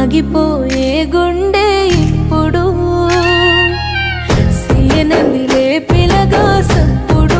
ఆగిపోయే గుండె ఇప్పుడు సీయనందిలే పిలగా సప్పుడు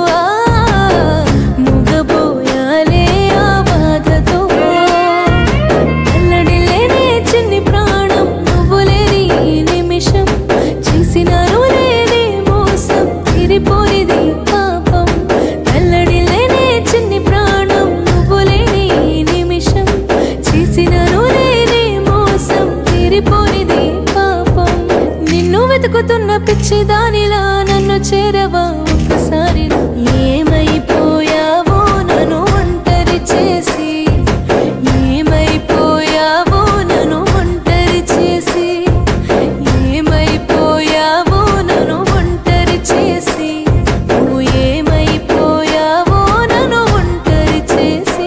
ముగబోయాలే ఆ బాధతో అల్లడిలేనే చిన్ని ప్రాణం నువ్వు లేని ఈ నిమిషం చేసినాను లేని మోసం తిరిపోనిది పాపం అల్లడిలేనే చిన్ని ప్రాణం నువ్వు లేని ఈ నిమిషం చేసినాను లేని మోసం తిరిపోనిది పాపం నిన్ను వెతుకుతున్న పిచ్చి దానిలా నన్ను చేరవా ఒక్కసారి ఏమైపోయావో నన్ను ఒంటరి చేసి ఏమైపోయావో నన్ను ఒంటరి చేసి ఏమైపోయావో నన్ను ఒంటరి చేసి నువ్వు ఏమైపోయావో నన్ను ఒంటరి చేసి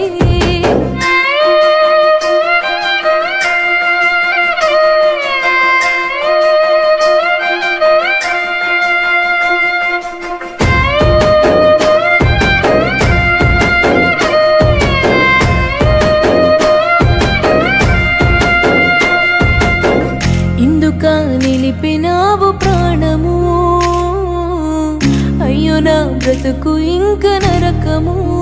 ఇందుక నిలిపినావు ప్రాణము అయ్యో నా బ్రతుకు ఇంక నరకము